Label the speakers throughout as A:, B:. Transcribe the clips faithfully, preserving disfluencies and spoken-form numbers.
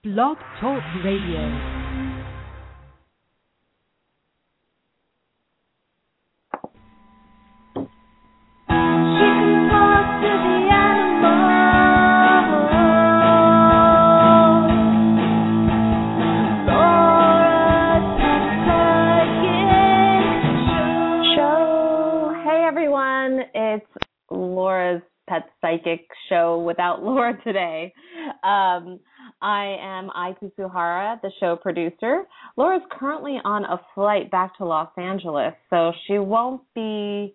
A: Blog Talk Radio.
B: Psychic show without Laura today. Um, I am Aiko Suhara, the show producer. Laura's currently on a flight back to Los Angeles, so she won't be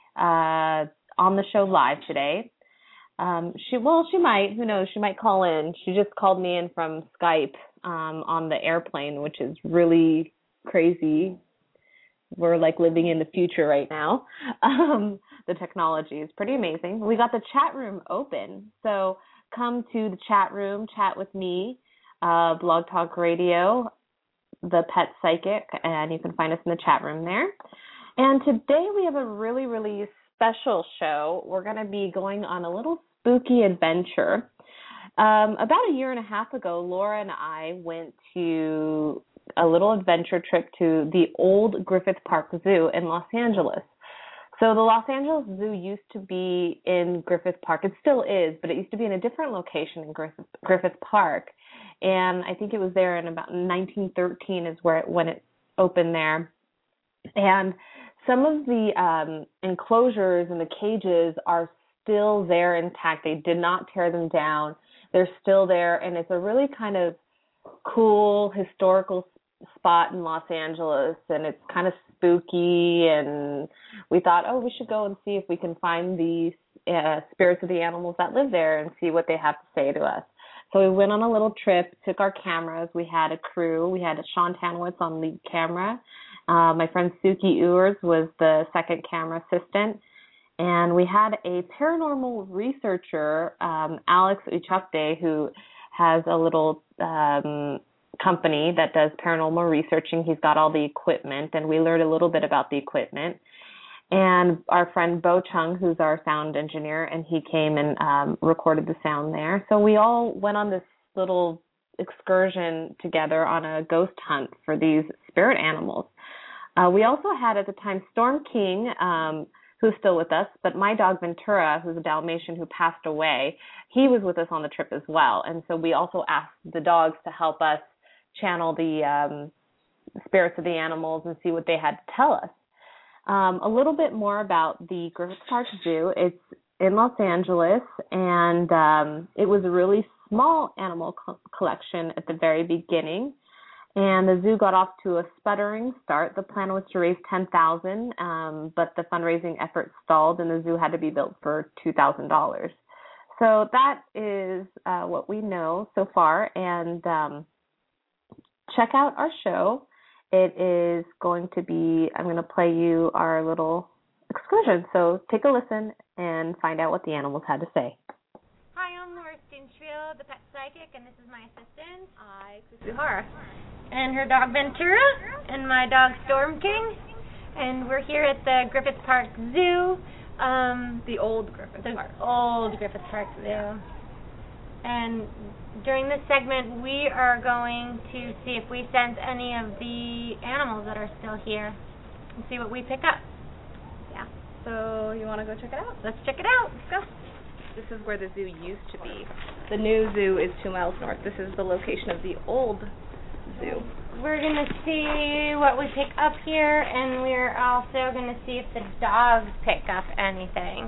B: uh, on the show live today. Um, she well, she might. Who knows? She might call in. She just called me in from Skype um, on the airplane, which is really crazy. We're like living in the future right now. Um, the technology is pretty amazing. We got the chat room open. So come to the chat room, chat with me, uh, Blog Talk Radio, the Pet Psychic, and you can find us in the chat room there. And today we have a really, really special show. We're going to be going on a little spooky adventure. Um, about a year and a half ago, Laura and I went to a little adventure trip to the old Griffith Park Zoo in Los Angeles. So the Los Angeles Zoo used to be in Griffith Park. It still is, but it used to be in a different location in Griffith, Griffith Park. And I think it was there in about nineteen thirteen is where it, when it opened there. And some of the um, enclosures and the cages are still there intact. They did not tear them down. They're still there, and it's a really kind of cool historical spot in Los Angeles, and it's kind of spooky, and we thought, oh, we should go and see if we can find the uh, spirits of the animals that live there and see what they have to say to us. So we went on a little trip, took our cameras. We had a crew. We had Sean Tanowitz on lead camera. Uh, my friend Suki Ewers was the second camera assistant. And we had a paranormal researcher, um, Alex Uchakde, who has a little um, company that does paranormal researching. He's got all the equipment, and we learned a little bit about the equipment. And our friend Bo Chung, who's our sound engineer, and he came and um, recorded the sound there. So we all went on this little excursion together on a ghost hunt for these spirit animals. Uh, we also had at the time Storm King, um, who's still with us, but my dog Ventura, who's a Dalmatian who passed away, he was with us on the trip as well. And so we also asked the dogs to help us channel the um, spirits of the animals and see what they had to tell us. Um, a little bit more about the Griffith Park Zoo. It's in Los Angeles, and um, it was a really small animal co- collection at the very beginning. And the zoo got off to a sputtering start. The plan was to raise ten thousand dollars, um, but the fundraising effort stalled, and the zoo had to be built for two thousand dollars. So that is uh, what we know so far. And um, check out our show. It is going to be, I'm going to play you our little excursion. So take a listen and find out what the animals had to say.
C: Hi, I'm Laura Stinchfield, the Pet Psychic, and this is my assistant, Aiko Suhara, and her dog Ventura, and my dog Storm King, and we're here at the Griffith Park Zoo. Um,
D: the old Griffith
C: the
D: Park.
C: old Griffith Park Zoo.
D: Yeah.
C: And during this segment, we are going to see if we sense any of the animals that are still here and see what we pick up.
D: Yeah. So you want to go check it out?
C: Let's check it out. Let's go.
D: This is where the zoo used to be. The new zoo is two miles north. This is the location of the old zoo.
C: We're going to see what we pick up here, and we're also going to see if the dogs pick up anything.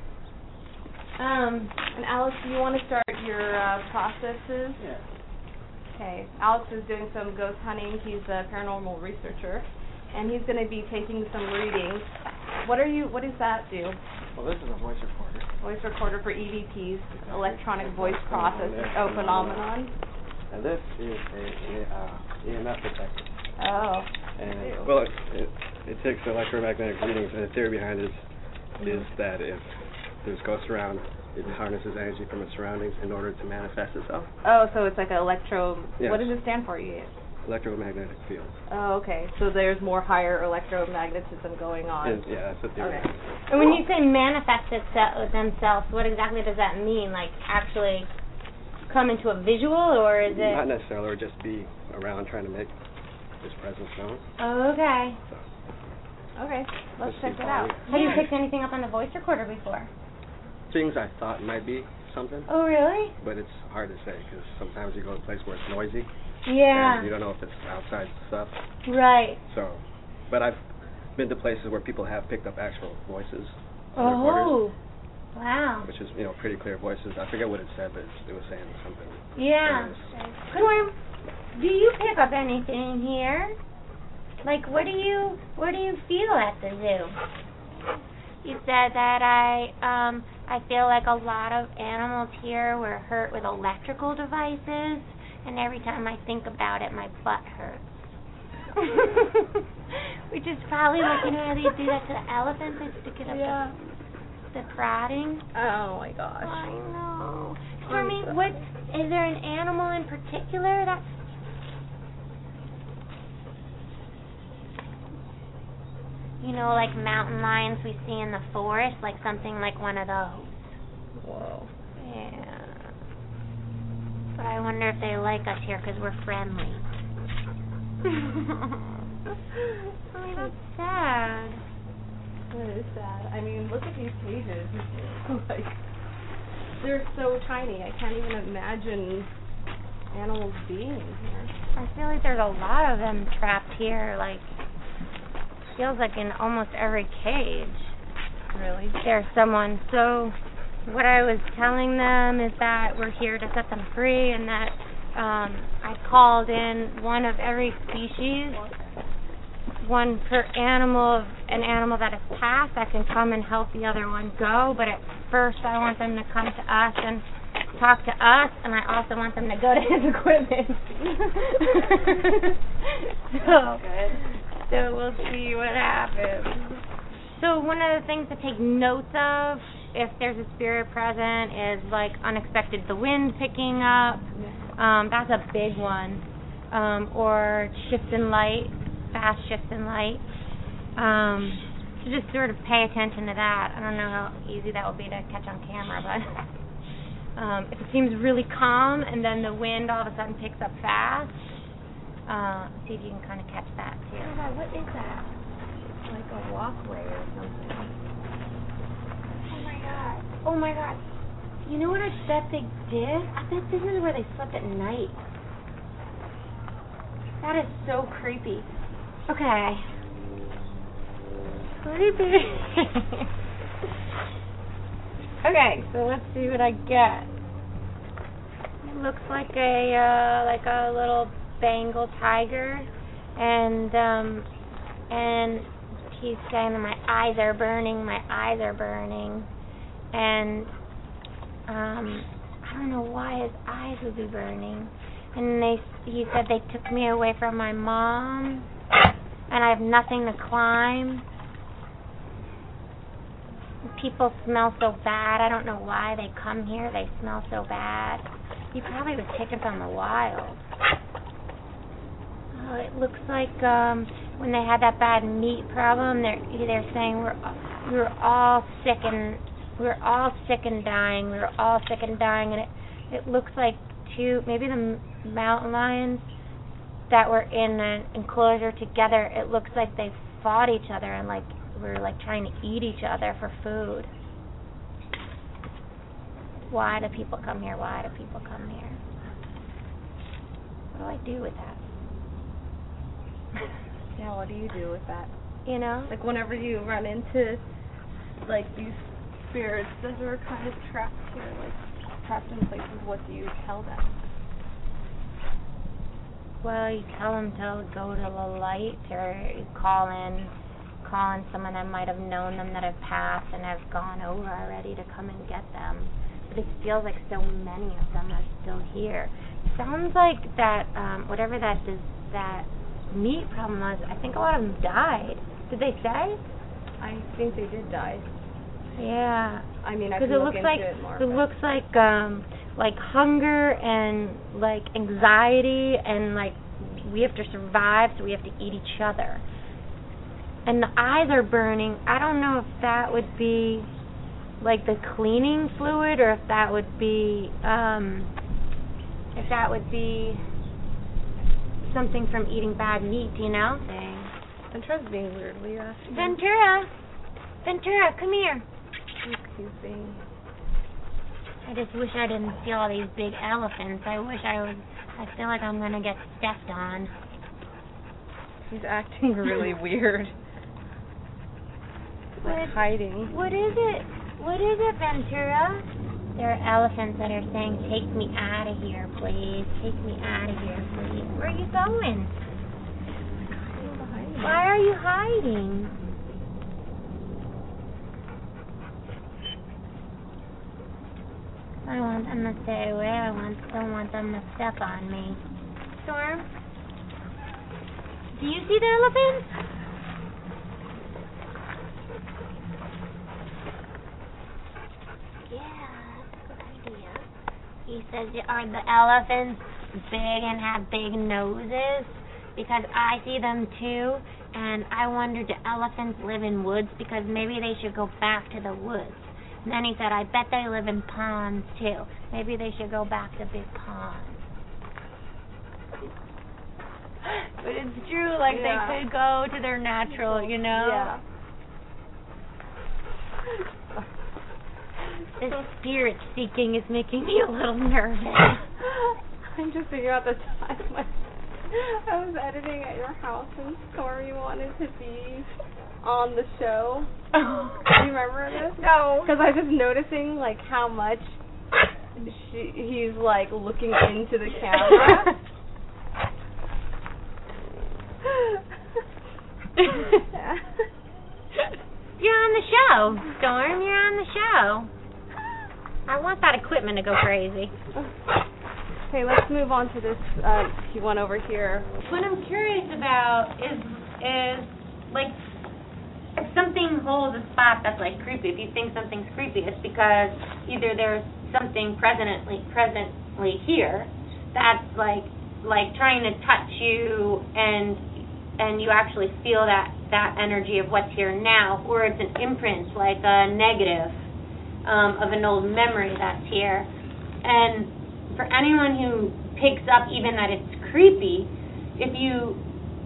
D: Um, and Alex, do you want to start your uh, processes?
E: Yeah.
D: Okay. Alex is doing some ghost hunting. He's a paranormal researcher, and he's going to be taking some readings. What are you? What does that do?
E: Well, this is a voice recorder.
D: Voice recorder for E V Ps, electronic voice processing, oh, phenomenon.
E: And this is a, a uh, E M F detector.
D: Oh.
E: And well, it, it it takes electromagnetic readings, and the theory behind it is, is that if there's ghosts around, it harnesses energy from its surroundings in order to manifest itself.
D: Oh, so it's like an electro.
E: Yes.
D: What does it stand for? You?
E: Electromagnetic field.
D: Oh, okay. So there's more higher electromagnetism going on.
E: And, yeah, that's the theory.
D: Okay.
C: And when you say manifest itself themselves, what exactly does that mean? Like actually come into a visual, or is it?
E: Not necessarily, or just be around trying to make his presence known.
C: Oh, okay.
E: So,
D: Okay, let's
E: just
D: check
E: be
D: it out.
E: following
C: Have you picked anything up on the voice recorder before?
E: things I thought might be something,
C: Oh, really?
E: but it's hard to say because sometimes you go to a place where it's noisy
C: Yeah.
E: and you don't know if it's outside stuff.
C: Right.
E: So, but I've been to places where people have picked up actual voices on recorders,
C: Oh. Wow.
E: which is, you know, pretty clear voices. I forget what it said, but it was saying something.
C: Yeah.
E: Nice.
C: Norm, do you pick up anything here? Like, what do you what do you feel at the zoo?
F: You said that I um I feel like a lot of animals here were hurt with electrical devices, and every time I think about it, my butt hurts. Which is probably like, you know how they do that to the elephants? They stick it up
D: Yeah.
F: the, the prodding.
D: Oh my gosh.
F: I know. Stormy, what is there an animal in particular that? You know, like mountain lions we see in the forest, like something like one of those.
D: Whoa.
F: Yeah. But I wonder if they like us here because we're friendly. Oh, that's sad.
D: That is sad. I mean, look at these cages. Like, they're so tiny. I can't even imagine animals being here.
F: I feel like there's a lot of them trapped here, like, feels like in almost every cage.
D: Really?
F: There's someone. So what I was telling them is that we're here to set them free, and that um, I called in one of every species, one per animal, an animal that has passed that can come and help the other one go. But at first I want them to come to us and talk to us, and I also want them to go to his equipment. So, so we'll see what happens. So one of the things to take notes of if there's a spirit present is like unexpected the wind picking up. Um, that's a big one. Um, or shifts in light, fast shifts in light. Um, so just sort of pay attention to that. I don't know how easy that will be to catch on camera, but um, if it seems really calm and then the wind all of a sudden picks up fast, uh, see if you can kind of catch that too.
D: Oh my God, what is that? Like a walkway or something.
F: Oh my god. Oh my god. You know what I bet they did? I bet this is where they slept at night. That is so creepy. Okay. Creepy. Okay, so let's see what I get. It looks like a uh, like a little Bengal tiger, and um, and he's saying that my eyes are burning. My eyes are burning, and um, I don't know why his eyes would be burning. And they, he said they took me away from my mom, and I have nothing to climb. People smell so bad. I don't know why they come here. They smell so bad. He probably was taken from the wild. Oh, it looks like um, when they had that bad meat problem, they're they're saying we're we were all sick and we were all sick and dying. We were all sick and dying, and it it looks like two maybe the mountain lions that were in an enclosure together. It looks like they fought each other and like were like trying to eat each other for food. Why do people come here? Why do people come here? What do I do with that?
D: Yeah, what do you do with that?
F: You know?
D: Like whenever you run into like these spirits that are kind of trapped here, like trapped in places, what do you tell them?
F: Well, you tell them to go to the light, or you call in, call in someone that might have known them that have passed and have gone over already to come and get them. But it feels like so many of them are still here. Sounds like that, um, whatever that is, that meat problem was, I think a lot of them died. Did they say?
D: I think they did die.
F: Yeah.
D: I mean, I
F: Because
D: can
F: it
D: look
F: looks
D: into
F: like
D: it more.
F: it
D: but-
F: looks like um like hunger and like anxiety and like we have to survive, so we have to eat each other. And the eyes are burning. I don't know if that would be like the cleaning fluid or if that would be um if that would be something from eating bad meat, you know?
D: Ventura's being weird. Will you ask him?
F: Ventura! Ventura, come here.
D: He's being...
F: I just wish I didn't see all these big elephants. I wish I was... I feel like I'm gonna get stepped on.
D: He's acting really weird.
F: What,
D: like hiding.
F: What is it? What is it, Ventura? There are elephants that are saying, take me out of here, please. Take me out of here, please. Where are you going? Why are you hiding? I want them to stay away. I want, don't want them to step on me. Storm? Do you see the elephants? Yeah, that's a good idea. He says, are the elephants big and have big noses? Because I see them too, and I wonder, do elephants live in woods? Because maybe they should go back to the woods. And then he said, I bet they live in ponds too. Maybe they should go back to big ponds. But it's true, like
D: yeah.
F: they could go to their natural, you know?
D: Yeah.
F: This spirit seeking is making me a little nervous.
D: I'm just thinking about the time when I was editing at your house and Stormy wanted to be on the show. Do you remember this?
F: No.
D: Because I was just noticing like how much she, he's like looking into the camera. Yeah.
F: You're on the show, Storm. You're on the show. I want that equipment to go crazy.
D: Okay, let's move on to this uh, one over here.
F: What I'm curious about is is like if something holds a spot that's like creepy. If you think something's creepy, it's because either there's something presently presently here that's like like trying to touch you and and you actually feel that that energy of what's here now, or it's an imprint, like a negative um, of an old memory that's here. And for anyone who picks up even that it's creepy, if you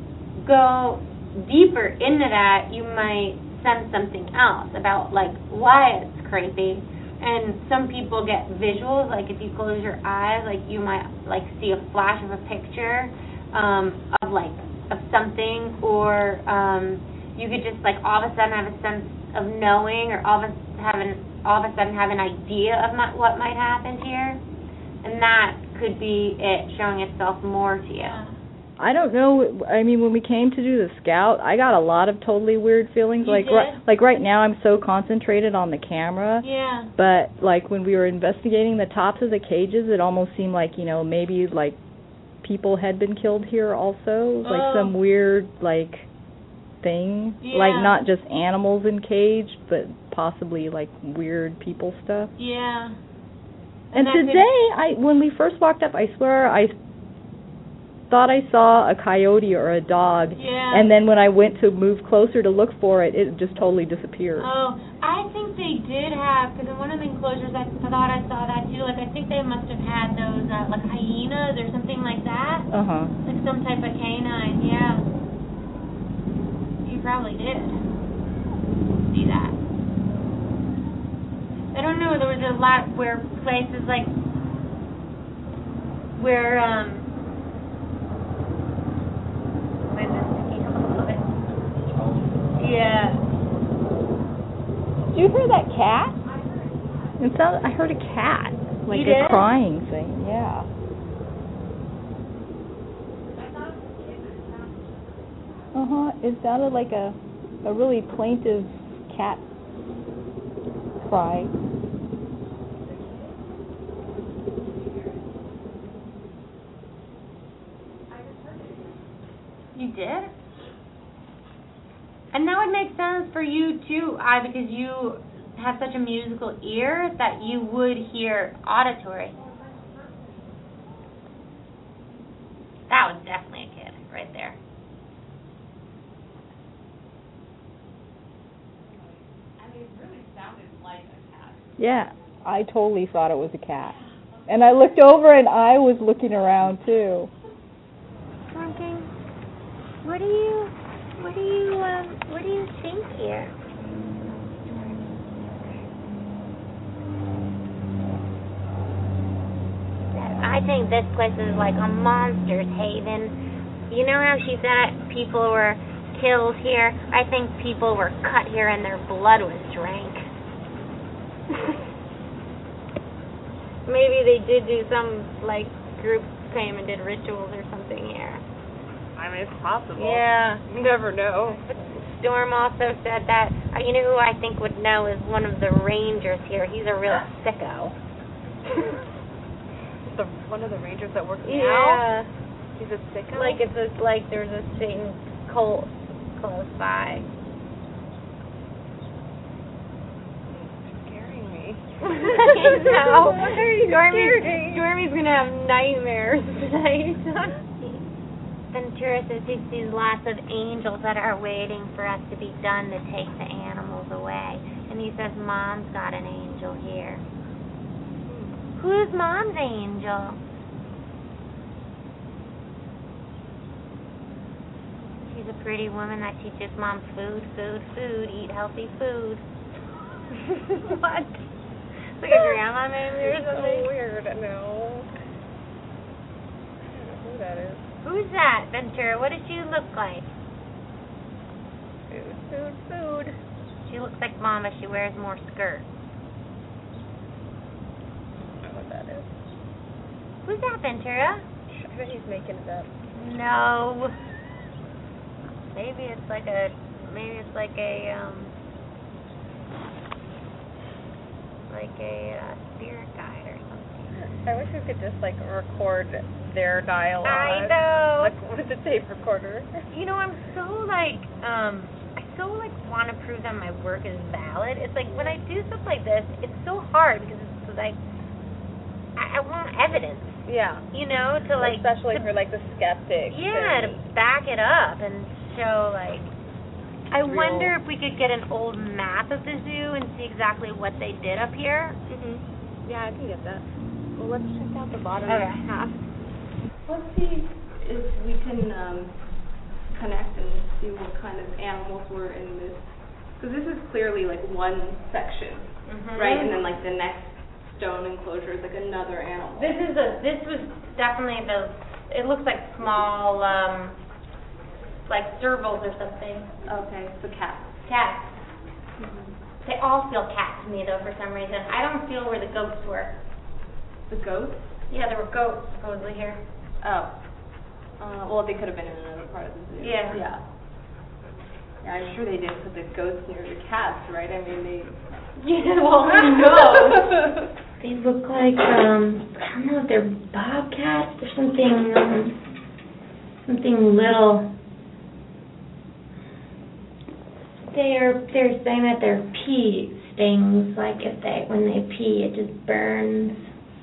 F: go deeper into that, you might sense something else about like why it's creepy. And some people get visuals, like if you close your eyes, like you might like see a flash of a picture um, of like of something, or um, you could just like all of a sudden have a sense of knowing, or all of a having all of a sudden have an idea of my, what might happen here, and that could be it showing itself more to you.
G: I don't know. I mean, when we came to do the scout, I got a lot of totally weird feelings.
F: You
G: like,
F: did?
G: Right, like right now, I'm so concentrated on the camera.
F: Yeah.
G: But like when we were investigating the tops of the cages, it almost seemed like, you know, maybe like people had been killed here also, like
F: oh.
G: some weird like thing,
F: Yeah.
G: like not just animals in cage, but possibly like weird people stuff.
F: Yeah.
G: And,
F: And that
G: today, I when we first walked up, I swear I thought I saw a coyote or a dog,
F: Yeah.
G: and then when I went to move closer to look for it, it just totally disappeared.
F: Oh, I think they did have, because in one of the enclosures I thought I saw that too. Like I think they must have had those uh, like hyenas or something like that.
G: Uh huh.
F: Like some type of canine. Yeah. You probably did see that. I don't know. There was a lot where places like where um. Yeah.
G: Did you hear that cat? It sounded, I heard a cat, like
F: You
G: a
F: did?
G: crying thing. Yeah. Uh huh. It sounded like a a really plaintive cat cry.
F: You did? And that would make sense for you too, I because you have such a musical ear that you would hear auditory. That was definitely a kid right there.
G: Yeah, I totally thought it was a cat. And I looked over and I was looking around too.
F: Storm King, what do you, what do you, um, what do you think here? I think this place is like a monster's haven. You know how she said people were killed here? I think people were cut here and their blood was drank. Maybe they did do some, like, group came and did rituals or something here.
D: I mean, it's possible.
F: Yeah.
D: You never know.
F: But Storm also said that, uh, you know who I think would know is one of the rangers here. He's a real sicko.
D: the One of the rangers that works
F: Yeah.
D: now? He's a sicko?
F: Like, it's a, like there's a Satan cult close by. No. Stormy, Stormy's gonna have nightmares tonight. Ventura says he sees lots of angels that are waiting for us to be done to take the animals away. And he says Mom's got an angel here. Who's Mom's angel? She's a pretty woman that teaches Mom food, food, food, eat healthy food. What? Like a grandma maybe or something?
D: So weird, no. I don't know who that is.
F: Who's that, Ventura? What does she look like?
D: Food, food, food.
F: She looks like Mom if she wears more skirt.
D: I don't know what that is.
F: Who's that, Ventura?
D: I bet he's making it up.
F: No. Maybe it's like a, maybe it's like a, um, like a uh, spirit guide or something.
D: I wish we could just, like, record their dialogue.
F: I know.
D: Like, with a tape recorder.
F: You know, I'm so, like, um, I so, like, want to prove that my work is valid. It's like, when I do stuff like this, it's so hard because it's, like, I, I want evidence.
D: Yeah.
F: You know, to, like...
D: Especially
F: to,
D: for, like, the skeptics.
F: Yeah, to back it up and show, like... I
D: Real.
F: wonder if we could get an old map of the zoo and see exactly what they did up here.
D: Mhm. Yeah, I can get that. Well, let's check out the bottom
F: Okay.
D: half.
H: Let's see if we can um, connect and see what kind of animals were in this. Because this is clearly like one section,
F: Mm-hmm.
H: right? And then like the next stone enclosure is like another animal.
F: This is a. This was definitely the. It looks like small, um, like servals or something.
H: Okay, so cats.
F: Cats.
H: Mm-hmm.
F: They all feel cat to me though for some reason. I don't feel where the goats were.
H: The goats?
F: Yeah, there were goats supposedly here.
H: Oh. Uh, well, they could have been in another part of the zoo.
F: Yeah.
H: Yeah. Yeah, I'm sure they didn't put the goats near the cats, right? I mean, they...
F: Yeah, well, who knows? They look like, um, I don't know if they're bobcats or something, um, something little. They're, they're saying that their pee stings, like if they, when they pee, it just burns.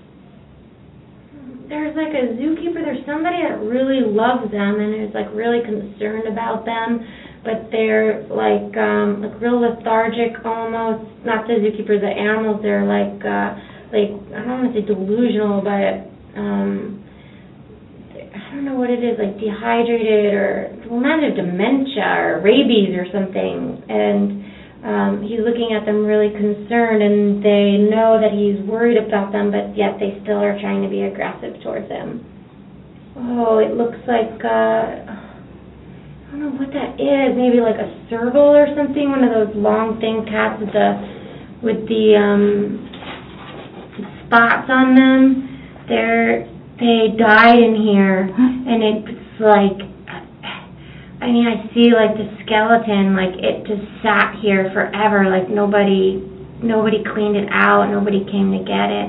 F: There's like a zookeeper, there's somebody that really loves them and is like really concerned about them, but they're like, um, like real lethargic almost, not the zookeepers, the animals, they're like, uh, like, I don't want to say delusional, but, um, I don't know what it is, like dehydrated or, well, not a dementia or rabies or something, and um, he's looking at them really concerned, and they know that he's worried about them, but yet they still are trying to be aggressive towards him. Oh, it looks like, uh, I don't know what that is, maybe like a serval or something, one of those long thin cats with the, with the um, spots on them. They're... They died in here, and it's like, I mean, I see like the skeleton, like it just sat here forever, like nobody, nobody cleaned it out, nobody came to get it.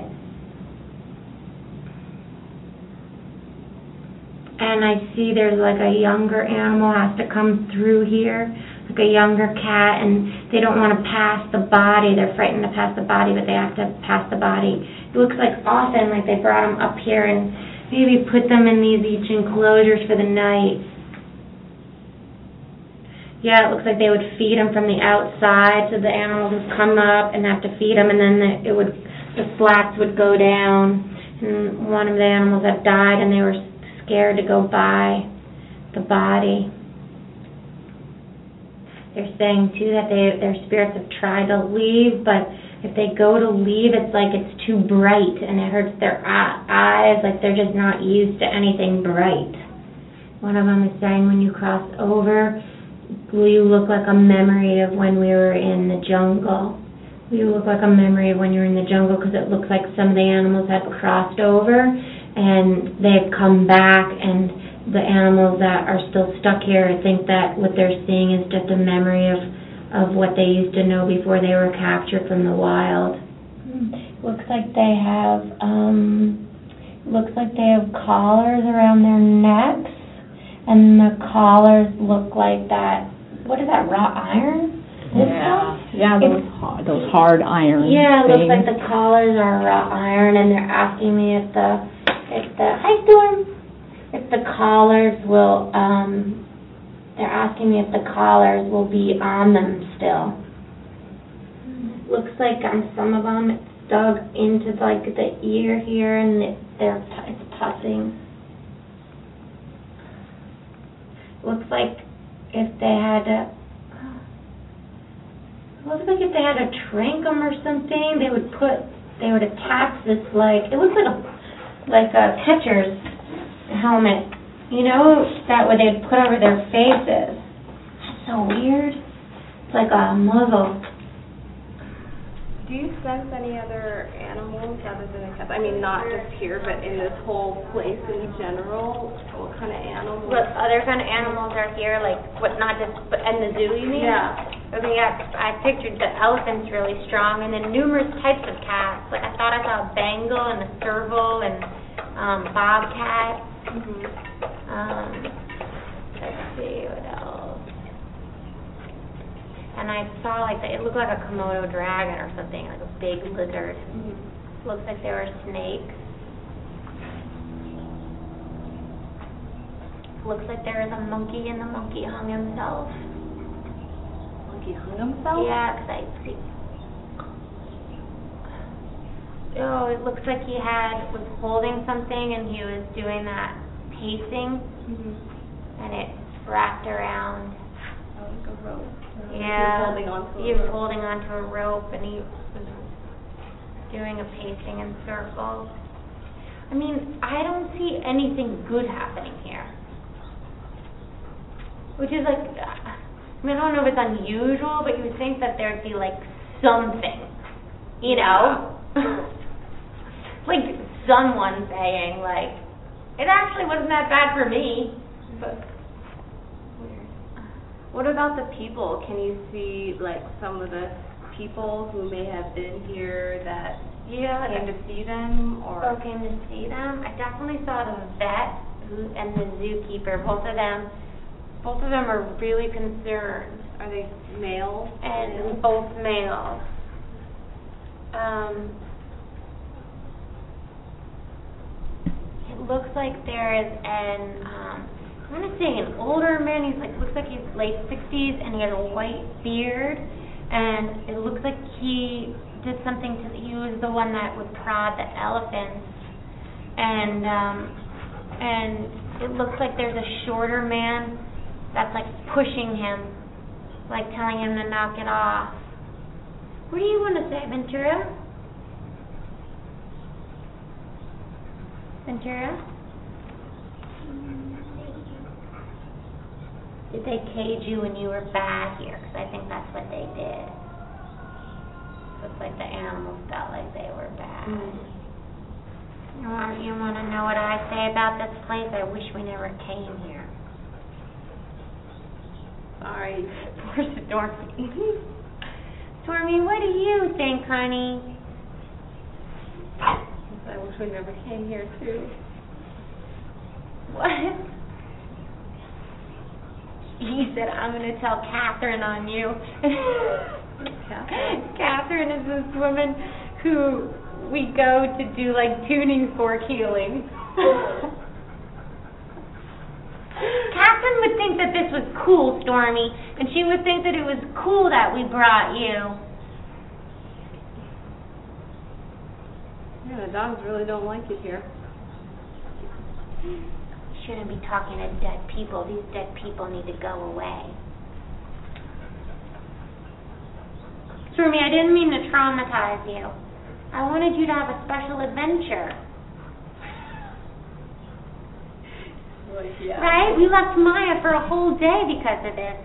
F: And I see there's like a younger animal has to come through here, like a younger cat, and they don't want to pass the body, they're frightened to pass the body, but they have to pass the body. It looks like often like they brought them up here and maybe put them in these each enclosures for the night. Yeah, it looks like they would feed them from the outside, so the animals would come up and have to feed them, and then the, it would, the slats would go down. and one of the animals had died, and they were scared to go by the body. They're saying, too, that they, their spirits have tried to leave, but if they go to leave, it's like it's too bright, and it hurts their eyes, like they're just not used to anything bright. One of them is saying, when you cross over, will you look like a memory of when we were in the jungle? Will you look like a memory of when you were in the jungle? Because it looks like some of the animals had crossed over, and they've come back, and the animals that are still stuck here think that what they're seeing is just a memory of, of what they used to know before they were captured from the wild. Looks like they have, um, looks like they have collars around their necks, and the collars look like that, what is that, wrought iron? This
G: yeah,
F: stuff?
G: yeah, those hard, those hard iron.
F: Yeah, it
G: things.
F: looks like the collars are wrought iron, and they're asking me if the, if the, hi Storm, if the collars will, um, they're asking me if the collars will be on them still. Looks like on some of them it's dug into like the ear here, and it, they're it's puffing. Looks like if they had a, looks like if they had to trank them or something, they would put, they would attach this like, it looks like a, like a catcher's helmet, you know, that way they'd put over their faces. That's so weird. It's like a muzzle.
H: Do you sense any other animals other than the cats? I mean, not just here, but in this whole place in general? What kind of animals?
F: What other kind of animals are here? Like, what, not just, but in the zoo, you mean?
H: Yeah.
F: Okay, yeah, I pictured the elephants really strong, and then numerous types of cats. Like, I thought I saw a Bengal and a serval and um, bobcat.
H: Mm-hmm.
F: Um, let's see, what else? And I saw, like, the, it looked like a Komodo dragon or something, like a big lizard.
H: Mm-hmm.
F: Looks like there were snakes. Looks like there was a monkey, and the monkey hung himself.
H: Monkey hung himself?
F: Yeah, because I see. Oh, it looks like he had, was holding something, and he was doing that pacing,
H: Mm-hmm.
F: and it wrapped around.
H: Oh, like a rope.
F: Yeah,
H: he was holding on to
F: he
H: a
F: was
H: rope.
F: holding onto a rope, and he was doing a pacing in circles. I mean, I don't see anything good happening here. Which is like, I mean, I don't know if it's unusual, but you would think that there'd be like something, you know? Like someone saying like, it actually wasn't that bad for me, but
H: weird. What about the people? Can you see like some of the people who may have been here that
F: yeah,
H: came to see them, or
F: or came to see them? I definitely saw the vet who, and the zookeeper. Both of them, both of them are really concerned.
H: are they male?
F: And both males. Um, it looks like there is an, um, I'm going to say an older man. He's like, looks like he's late sixties, and he has a white beard, and it looks like he did something to, he was the one that would prod the elephants, and, um, and it looks like there's a shorter man that's like pushing him, like telling him to knock it off. What do you want to say, Ventura? Ventura? Did they cage you when you were bad here? Because I think that's what they did. Looks like the animals felt like they were bad.
H: Mm.
F: You want, you want to know what I say about this place? I wish we never came here.
H: Sorry.
F: Poor Stormy. Stormy, what do you think, honey?
H: I wish we never came here too.
F: What? He said, I'm going to tell Catherine on you.
H: Catherine?
F: Catherine is this woman who we go to do like tuning fork healing. Catherine would think that this was cool, Stormy, and she would think that it was cool that we brought you.
H: You're gonna dogs really don't like it here.
F: Shouldn't be talking to dead people. These dead people need to go away. Stormy, I didn't mean to traumatize you. I wanted you to have a special adventure.
H: Like, yeah.
F: Right? We left Maya for a whole day because of this.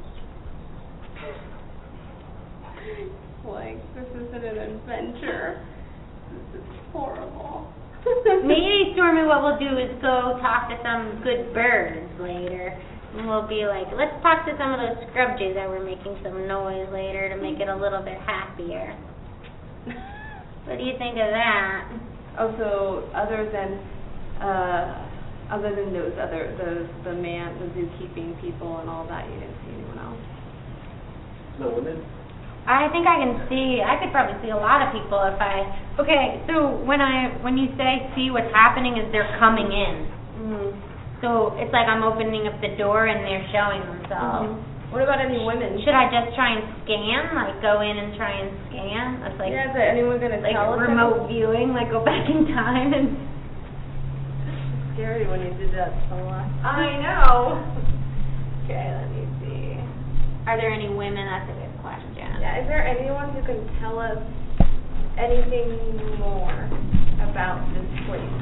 H: Like, this isn't an adventure. This is horrible.
F: Maybe, Stormy, what we'll do is go talk to some good birds later. And we'll be like, let's talk to some of those scrubjays that were making some noise later to make it a little bit happier. What do you think of that?
H: Also, other than, uh, other than those other, those, the man, the zookeeping people and all that, you didn't see anyone else?
E: No women?
F: I think I can see, I could probably see a lot of people if I, okay, so when I, when you say see what's happening is they're coming in.
H: Mm-hmm.
F: So it's like I'm opening up the door and they're showing themselves.
H: Mm-hmm. What about any women?
F: Should I just try and scan, like go in and try and scan? That's like,
H: yeah, is there anyone going to
F: like
H: tell us?
F: remote viewing, like go back in time and...
H: It's scary when you did that so much.
F: I know.
H: Okay, let me see.
F: Are there any women? That's a good question.
H: Yeah, is there anyone who can tell us anything more about this place?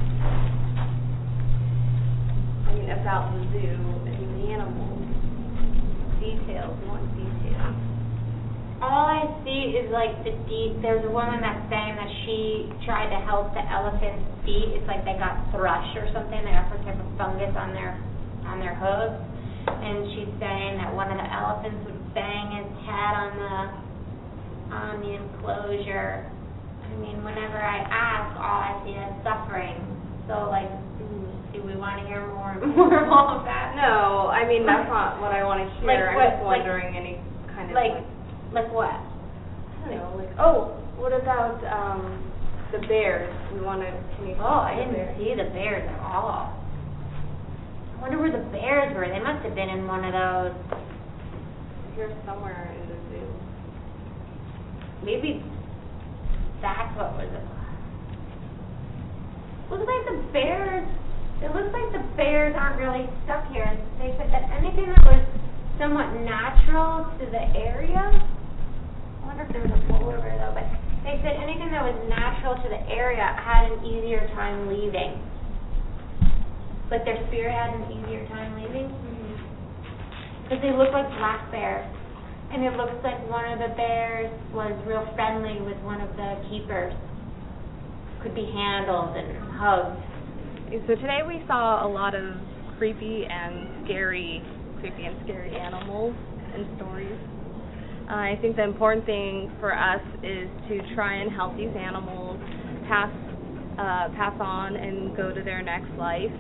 H: I mean, about the zoo and the animals. Details, more details.
F: All I see is like the deep, there's a woman that's saying that she tried to help the elephant's feet. It's like they got thrush or something. They got some type of fungus on their on their hooves. And she's saying that one of the elephants would bang his head on the on the enclosure. I mean, whenever I ask, all I see is suffering. So, like, do we want to hear more and more of all of that?
H: No, I mean, that's not what I want to hear.
F: Like
H: I'm
F: what,
H: just wondering
F: like,
H: any kind of,
F: like,
H: like,
F: like what?
H: I don't know, like, oh, what about um the bears? We want to, can you
F: Oh, I
H: the
F: didn't
H: bears?
F: see the bears at all. I wonder where the bears were. They must have been in one of those.
H: Here somewhere in the zoo.
F: Maybe that's what was it. Looks like the bears, it looks like the bears aren't really stuck here. They said that anything that was somewhat natural to the area, I wonder if there was a polar bear though, but they said anything that was natural to the area had an easier time leaving. Like their spirit had an easier time leaving. Because they look like black bears. And it looks like one of the bears was real friendly with one of the keepers. Could be handled and hugged.
D: So today we saw a lot of creepy and scary, creepy and scary animals and stories. Uh, I think the important thing for us is to try and help these animals pass uh, pass on and go to their next life.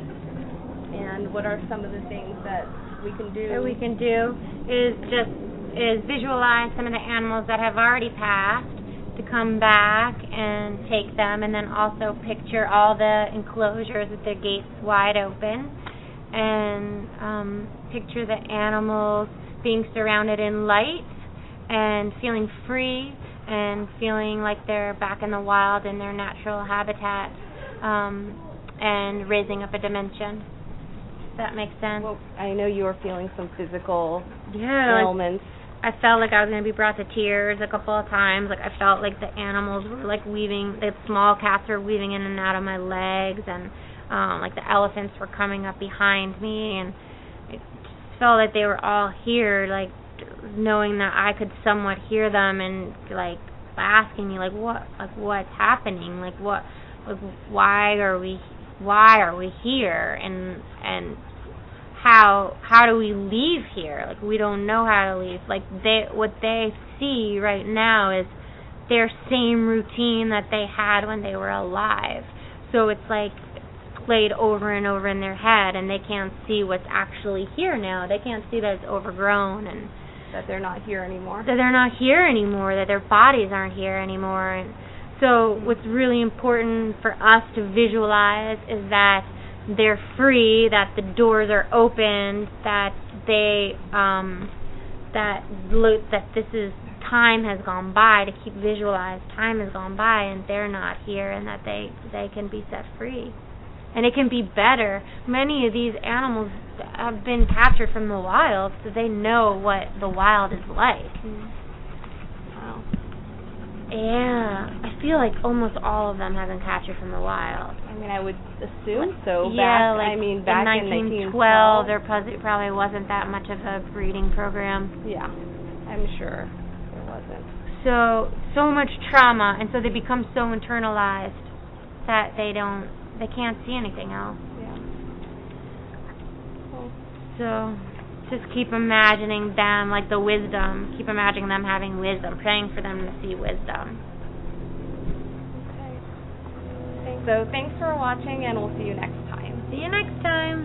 D: And what are some of the things that we can do?
F: What we can do is just is visualize some of the animals that have already passed, to come back and take them, and then also picture all the enclosures with their gates wide open, and um, picture the animals being surrounded in light and feeling free and feeling like they're back in the wild in their natural habitat, um, and raising up a dimension. Does that make sense?
D: Well, I know you were feeling some physical
F: yeah,
D: ailments.
F: Like, I felt like I was going to be brought to tears a couple of times. Like I felt like the animals were like weaving, the small cats were weaving in and out of my legs, and um, like the elephants were coming up behind me, and it just felt like they were all here, like knowing that I could somewhat hear them, and like asking me like what, like what's happening, like what, like why are we, why are we here, and and. How how do we leave here? Like we don't know how to leave. Like they what they see right now is their same routine that they had when they were alive. So it's like played over and over in their head, and they can't see what's actually here now. They can't see that it's overgrown and
D: that they're not here anymore.
F: That they're not here anymore. That their bodies aren't here anymore. And so what's really important for us to visualize is that they're free, that the doors are open, that they, um, that look, that this is time has gone by, to keep visualized time has gone by and they're not here, and that they, they can be set free. And it can be better. Many of these animals have been captured from the wild, so they know what the wild is like.
D: Wow.
F: Yeah, I feel like almost all of them have been captured from the wild.
D: I mean, I would assume so.
F: Yeah,
D: back,
F: like
D: I mean, back
F: in nineteen twelve, there probably wasn't that much of a breeding program.
D: Yeah, I'm sure there wasn't.
F: So, so much trauma, and so they become so internalized that they don't, they can't see anything else.
D: Yeah. Cool.
F: So, just keep imagining them, like the wisdom. Keep imagining them having wisdom, praying for them to see wisdom.
D: Okay. Thanks. So thanks for watching, and we'll see you next time.
F: See you next time.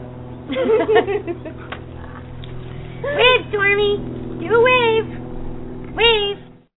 F: Wave, Stormy. Do a wave. Wave.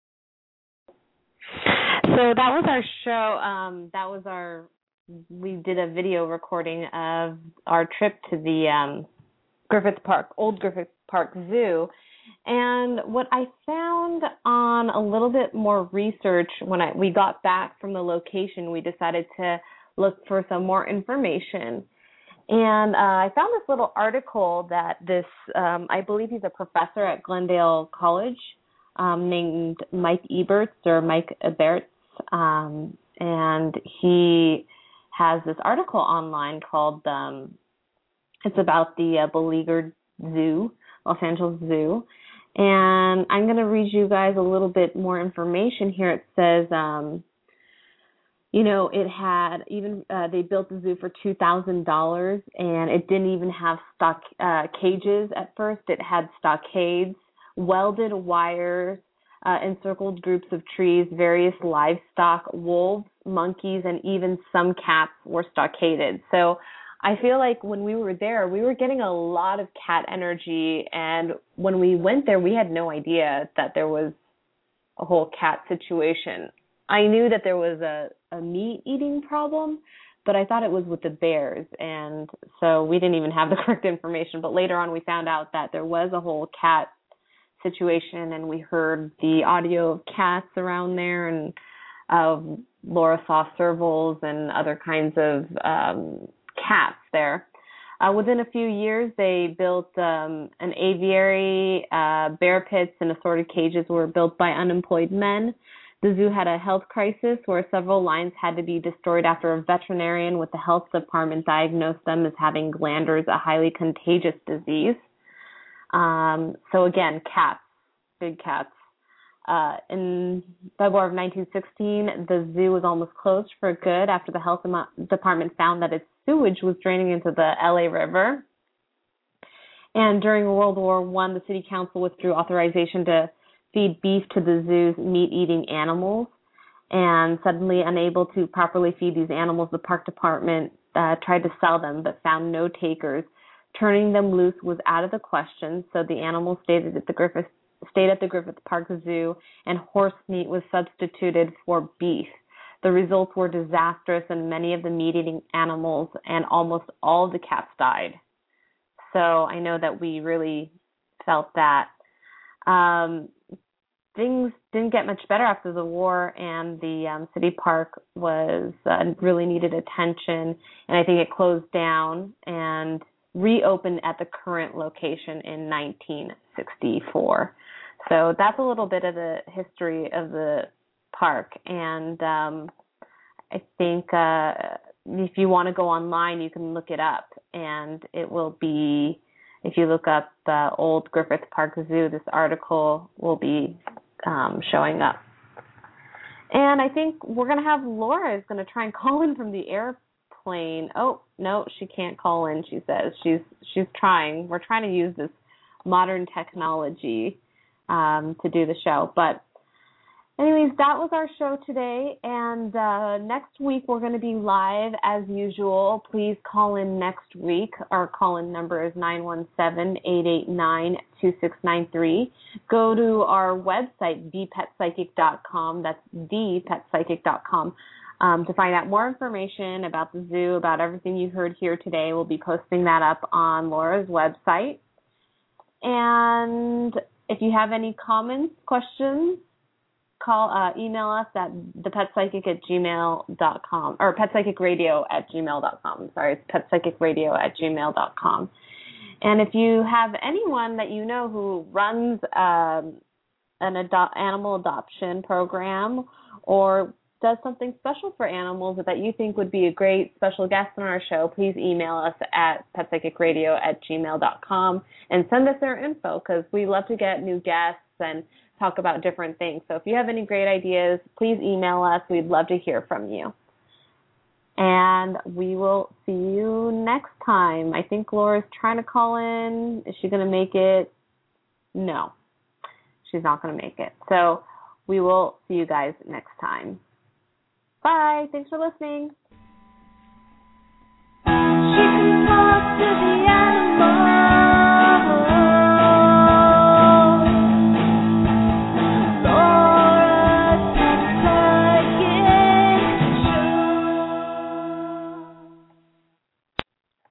F: So that was our show. Um, that was our, we did a video recording of our trip to the um, Griffith Park, Old Griffith Park Zoo. And what I found on a little bit more research when I, we got back from the location, we decided to look for some more information. And uh, I found this little article that this, um, I believe he's a professor at Glendale College, um, named Mike Eberts or Mike Eberts. Um, and he has this article online called, um, it's about the uh, beleaguered zoo, Los Angeles Zoo. And I'm going to read you guys a little bit more information here. It says, um, you know, it had even, uh, they built the zoo for two thousand dollars, and it didn't even have stock uh, cages at first. It had stockades, welded wires, uh, encircled groups of trees, various livestock, wolves, monkeys, and even some cats were stockaded. So I feel like when we were there, we were getting a lot of cat energy, and when we went there, we had no idea that there was a whole cat situation. I knew that there was a, a meat-eating problem, but I thought it was with the bears, and so we didn't even have the correct information. But later on, we found out that there was a whole cat situation, and we heard the audio of cats around there, and uh, Laura saw servals and other kinds of um, cats there. Uh, within a few years, they built um, an aviary, uh, bear pits, and assorted cages were built by unemployed men. The zoo had a health crisis where several lions had to be destroyed after a veterinarian with the health department diagnosed them as having glanders, a highly contagious disease. Um, so again, cats, big cats. Uh, in February of nineteen sixteen, the zoo was almost closed for good after the health department found that its sewage was draining into the L A River. And during World War One, the city council withdrew authorization to feed beef to the zoo's meat-eating animals. And suddenly unable to properly feed these animals, the park department uh, tried to sell them but found no takers. Turning them loose was out of the question, so the animals stayed at the Griffith stayed at the Griffith Park Zoo, and horse meat was substituted for beef. The results were disastrous, and many of the meat-eating animals and almost all of the cats died. So I know that we really felt that. Um, things didn't get much better after the war, and the um, city park was uh, really needed attention, and I think it closed down and reopened at the current location in nineteen sixty-four. So that's a little bit of the history of the park, and um, I think uh, if you want to go online, you can look it up, and it will be, if you look up the Old Griffith Park Zoo, this article will be um, showing up. And I think we're going to have Laura is going to try and call in from the airplane. Oh, no, she can't call in, she says. She's she's trying. We're trying to use this modern technology um, to do the show. But anyways, that was our show today. And uh, next week we're going to be live as usual. Please call in next week. Our call-in number is nine one seven, eight eight nine, two six nine three. Go to our website, the pet psychic dot com. That's the pet psychic dot com. Um, to find out more information about the zoo, about everything you heard here today. We'll be posting that up on Laura's website. And
B: if you have any comments, questions, call, uh, email us at thepetpsychic at gmail dot com, or petpsychicradio at gmail dot com. Sorry, it's petpsychicradio at gmail dot com. And if you have anyone that you know who runs um, an ado- animal adoption program or does something special for animals that you think would be a great special guest on our show, please email us at petpsychicradio at gmail dot com and send us their info, because we love to get new guests and talk about different things. So if you have any great ideas, please email us. We'd love to hear from you. And we will see you next time. I think Laura's trying to call in. Is she going to make it? No, she's not going to make it. So we will see you guys next time. Bye. Thanks for listening.